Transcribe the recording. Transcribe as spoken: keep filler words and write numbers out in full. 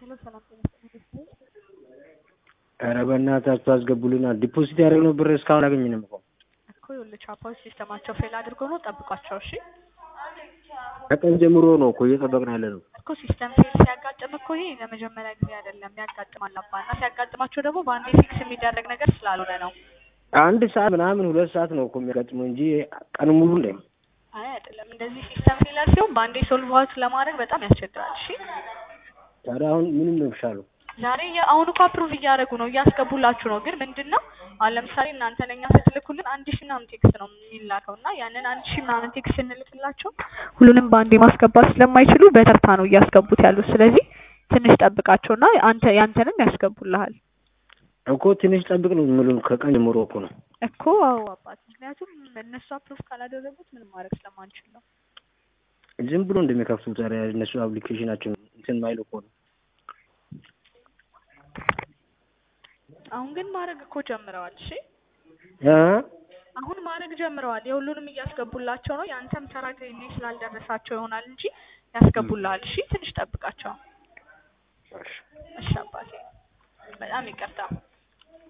ሄሎ ሰላም ጤና ኧረ በእናታችሁ አስገቡልና ዲፖዚት ያደረግነው ብር እስካሁን አላገኘንም እኮ እኮ ይኸውልህ ቻፓዎች ሲስተማቸው ፌል አድርጎ ነው ጠብቋቸው እሺ ከቀን ጀምሮ ነው እኮ እየጠበቅን ያለነው እኮ ሲስተም ፌል ሲያጋጥም እኮ ይሄ ለመጀመሪያ ጊዜ አይደለም ያጋጥማል አባና ሲያጋጥማቸው ደግሞ በአንዴ ፊክስ የሚደረግ ነገር ስላልሆነ ነው አንድ ሰዓት ምናምን ሁለት ሰዓት ነው እኮ የሚያጋጥመው እንጂ ቀን ሙሉ እንደ አይ አይደለም እንደዚህ ሲስተም ፌለር ሲሆን በአንዴ ሶልቭ አውት ለማድረግ በጣም ያስቸግራል እሺ ታዲያ አሁን ምንም ነው የሚሻለው ዛሬ አሁን እኮ አፕሩቭ እያደረጉ ነው እያስገቡላችሁ ነው ግን ምንድነው አሁን ለምሳሌ እናንተ ለኛ ስትልኩልን አንድ ሺህ ምናምን ቴክስት ነው የሚላከው እና ያንን አንድ ሺህ ምናምን ቴክስት እንልክላቸው ሁሉንም በአንዴ ማስገባት ስለማይችሉ በተርታ ነው እያስገቡት ያሉት ስለዚህ ትንሽ ጠብቃቸውና አንተ ያንተንም ያስገቡልሃል እኮ ትንሽ ጠብቅ ነው የምለው ከቀን ጀምሮ እኮ ነው እኮ አዎ አባት ምክንያቱም እነሱ አፕሩቭ ካላደረጉት ምንም ማድረግ ስለማንችል ነው ዝም ብሎ እንደሚከፍቱት ዛሬ እነሱ አፕሊኬሽናቸው እንትን ማይል እኮ ነው አሁን ግን ማድረግ እኮ ጀምረዋል እሺ እ አሁን ማድረግ ጀምረዋል የሁሉንም እያስገቡላቸው ነው ያንተም ተራ ገኝ ስላልደረሳቸው ይሆናል እንጂ ያስገቡልሃል እሺ ትንሽ ጠብቃቸው እሺ አባቴ በጣም ይቅርታ